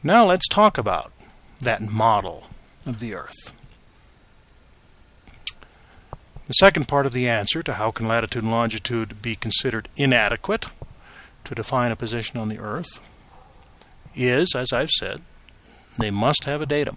Now let's talk about that model of the Earth. The second part of the answer to how can latitude and longitude be considered inadequate to define a position on the Earth is, as I've said, they must have a datum.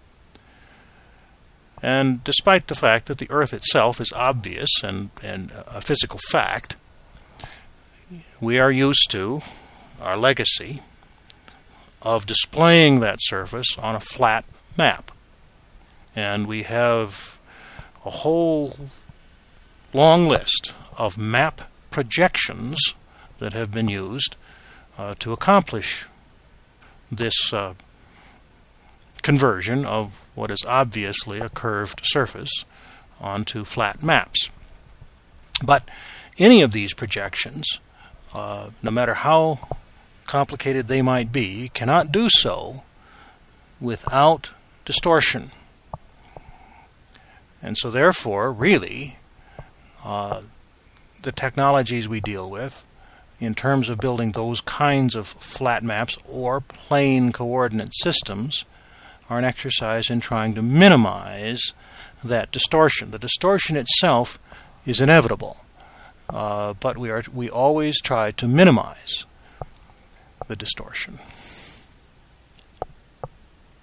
And despite the fact that the Earth itself is obvious and a physical fact, we are used to our legacy of displaying that surface on a flat map. And we have a whole long list of map projections that have been used to accomplish this conversion of what is obviously a curved surface onto flat maps. But any of these projections, no matter how complicated they might be, cannot do so without distortion. And so therefore, really, the technologies we deal with in terms of building those kinds of flat maps or plane coordinate systems are an exercise in trying to minimize that distortion. The distortion itself is inevitable, but we always try to minimize the distortion.